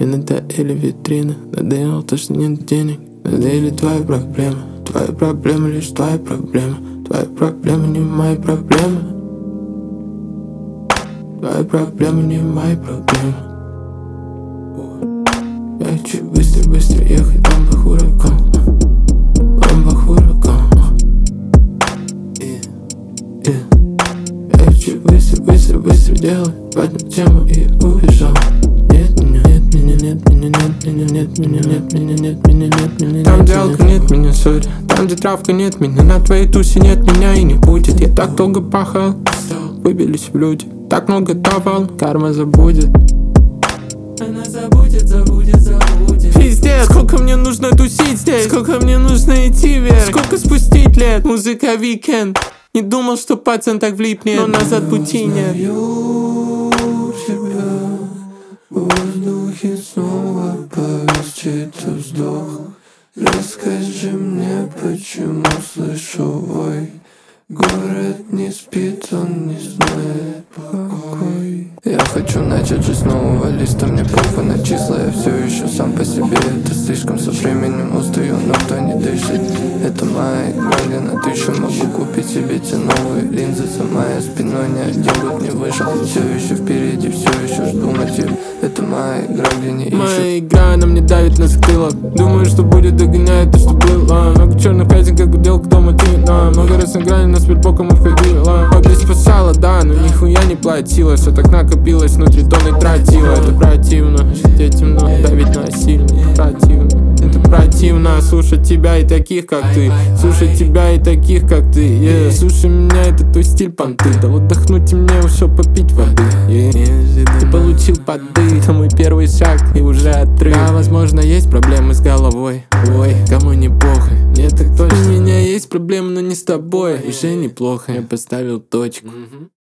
надоели витрины, надоело то, что нет денег. Надоели твои проблемы лишь твои проблемы. Твои проблемы не мои проблемы. Твои проблемы не мои проблемы. Я хочу быстро ехать, ламбах ураган. Ламбах ураган. Я хочу быстро делать, поднял тему и убежал. Там, где алко, нет меня, сори. Там, где травка, нет меня. На твоей тусе нет меня и не будет. Я так долго пахал, выбились в люди. Так много давал, карма забудет. Она забудет. Пиздец, сколько мне нужно тусить здесь. Сколько мне нужно идти вверх. Сколько спустить лет, музыка Weekend. Не думал, что пацан так влипнет, но назад пути нет. В воздухе снова повис чей-то вздох. Расскажи мне, почему слышу вой. Город не спит, он не знает покой. Я хочу начать жить с нового листа. Мне похуй на числа, я все еще сам по себе. Это слишком, со временем устаю, но кто не дышит. Это моя игра, где на 1000 могу купить себе те новые линзы. За моей спиной ни один год не вышел. Все еще впереди, все еще жду мотив. Это моя игра, где не ищут. Моя игра, она мне давит на затылок. Думаю, что будет, догоняет то, что было. Много черных пятен, как удел, кто мотивно. Много раз на грани, но с боком уходила. Обе спасала, да, но нихуя не платила. Все так накопилось, внутри тонны тратила. Это противно, жить темно, давить насильно. Это противно, слушать тебя и таких, как ты. Слушать тебя и таких, как ты, yeah. Слушай меня, это твой стиль, понты. Да отдохнуть и мне все попить воды, yeah. Ты получил поды, это мой первый шаг и уже отрыв. Да, возможно, есть проблемы с головой. Ой, кому не плохо, мне так точно. У меня есть проблемы, но не с тобой. Уже неплохо, я поставил точку.